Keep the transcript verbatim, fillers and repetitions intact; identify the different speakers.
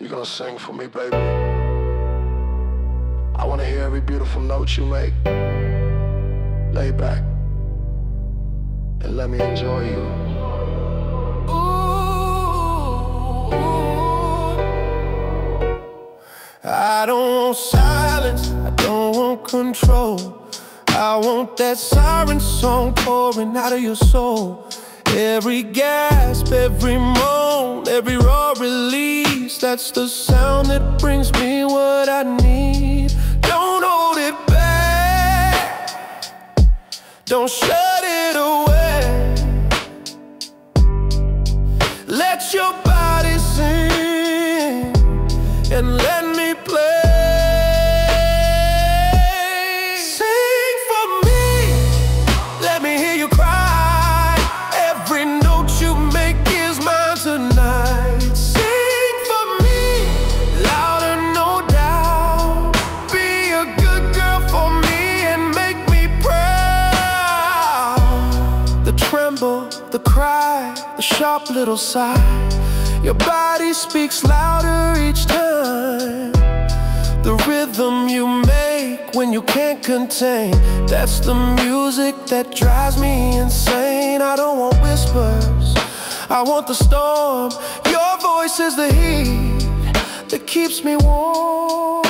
Speaker 1: You gonna sing for me, baby? I wanna hear every beautiful note you make. Lay back and let me enjoy you.
Speaker 2: Ooh, I don't want silence, I don't want control. I want that siren song pouring out of your soul. Every gasp, every moan, every raw release, that's the sound that brings me what I need. Don't hold it back, don't shut it away. Let your body sing and let me play. Sing for me, let me hear you cry. Every note you make is mine tonight. Sing for me, louder, no doubt. Be a good girl for me and make me proud. The tremble, the cry, the sharp little sigh. Your body speaks louder each time. The rhythm you make when you can't contain, that's the music that drives me insane. I don't want whispers, I want the storm. Your voice is the heat that keeps me warm.